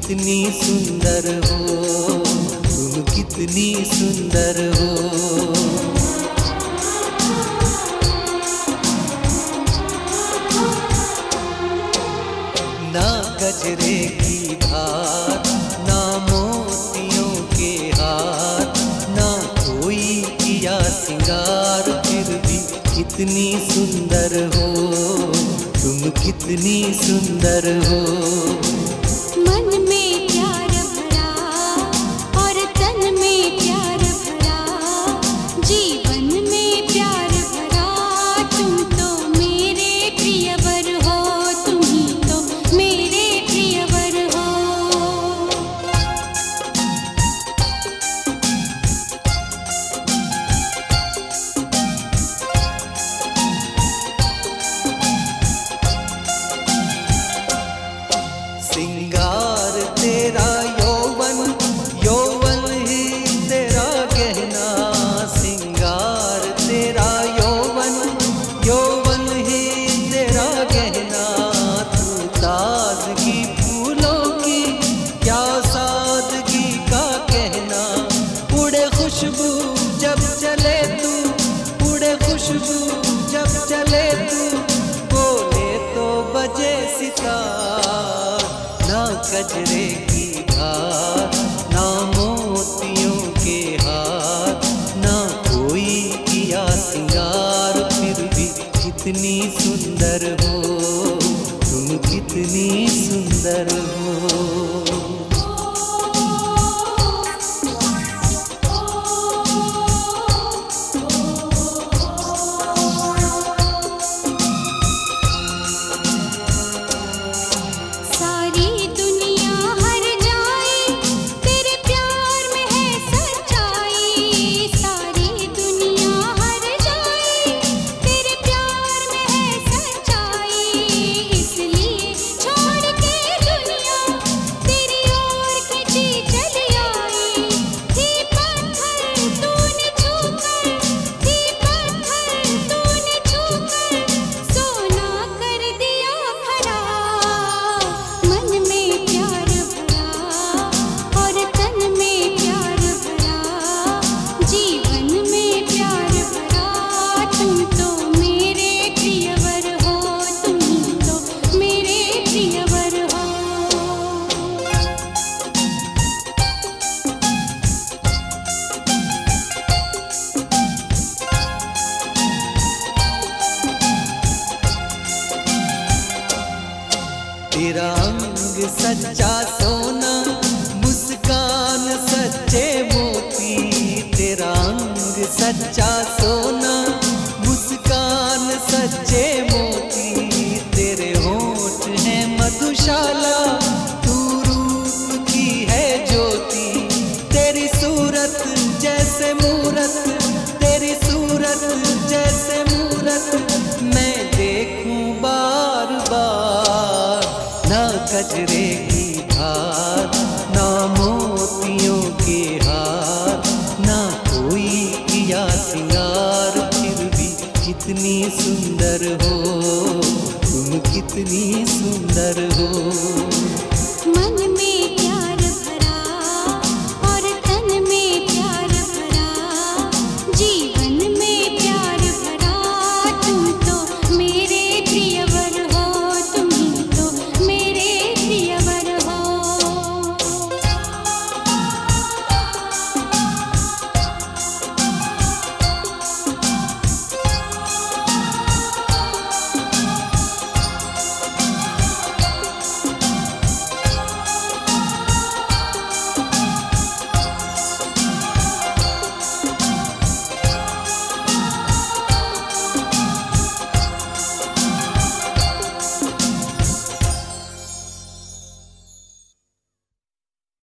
कितनी सुंदर हो, तुम कितनी सुंदर हो। ना गजरे की धार, ना मोतियों के हार, ना कोई किया सिंगार, फिर भी कितनी सुंदर हो, तुम कितनी सुंदर हो। मन में प्यार भरा और तन में प्यार भरा, जीवन में प्यार भरा, तुम तो मेरे प्रियवर हो, तुम ही तो मेरे प्रियवर हो। सिंगार तेरा यौवन, यौवन ही तेरा गहना, सिंगार तेरा यौवन, यौवन ही तेरा गहना। तू ताजगी फूलों की, क्या सादगी का कहना। उड़े खुशबू जब चले तू, उड़े खुशबू जब चले तू, बोले तो बजे सितार। ना गजरे की धार, ना मोतियों के हार, ना कोई किया सिंगार, फिर भी कितनी सुंदर हो, तुम कितनी सुंदर हो। तेरा अंग सच्चा सोना, मुस्कान सच्चे मोती, तेरा अंग सच्चा सोना, मुस्कान सच्चे मोती। तेरे होठ हैं मधुशाला, तू रूप की है ज्योति, तेरी सूरत जैसे मूरत, तेरी सूरत जैसे मूरत, मैं देखूं बार बार। ना गजरे की धार, ना मोतियों के हार, ना कोई किया सिंगार, फिर भी कितनी सुंदर हो, तुम कितनी सुंदर हो।